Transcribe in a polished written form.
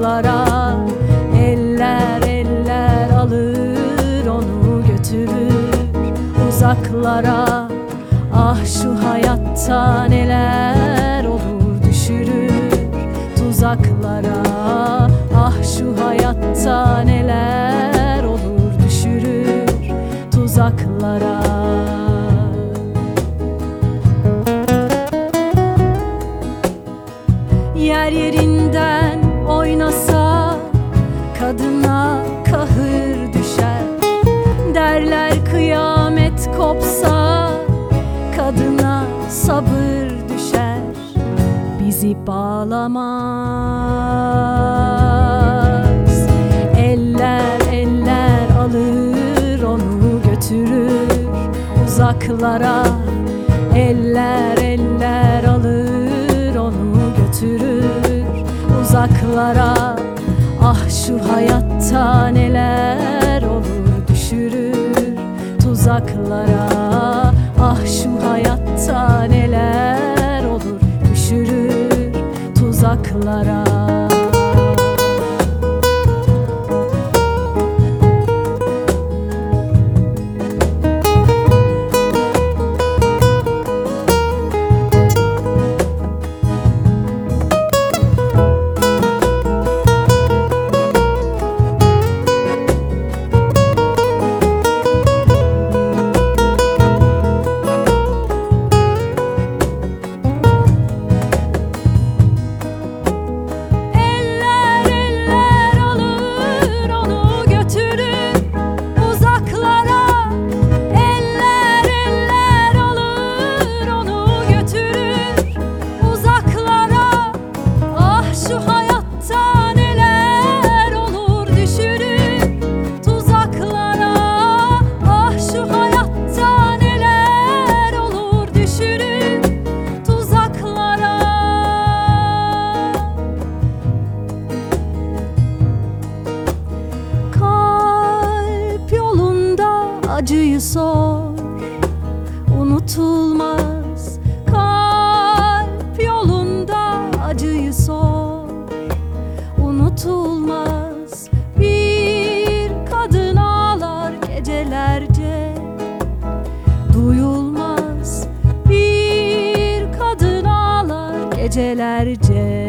uzaklara. Eller eller alır onu götürür uzaklara. Ah şu hayatta neler olur düşürür tuzaklara. Ah şu hayatta neler olur düşürür tuzaklara. Yer yerinden oynasa kadına kahır düşer. Derler kıyamet kopsa kadına sabır düşer. Bizi bağlamaz. Eller eller alır onu götürür uzaklara. Eller eller alır onu götürür uzaklara. Ah şu hayatta neler olur düşürür tuzaklara. Ah şu hayatta neler olur düşürür tuzaklara. Acıyı sor, unutulmaz. Kalp yolunda acıyı sor, unutulmaz. Bir kadın ağlar gecelerce, duyulmaz. Bir kadın ağlar gecelerce.